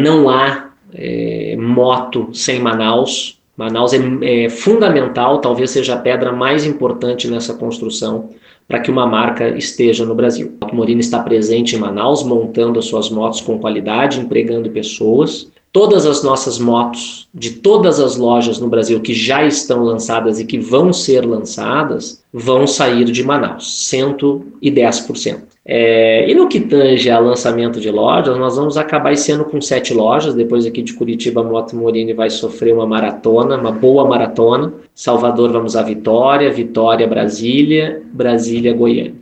Não há moto sem Manaus. Manaus é fundamental, talvez seja a pedra mais importante nessa construção para que uma marca esteja no Brasil. A Moto Morini está presente em Manaus, montando as suas motos com qualidade, empregando pessoas. Todas as nossas motos, de todas as lojas no Brasil que já estão lançadas e que vão ser lançadas, vão sair de Manaus, 110%. E no que tange a lançamento de lojas, nós vamos acabar esse ano com 7 lojas. Depois aqui de Curitiba, a Moto Morini vai sofrer uma maratona, uma boa maratona. Salvador, vamos a Vitória, Vitória, Brasília, Brasília, Goiânia.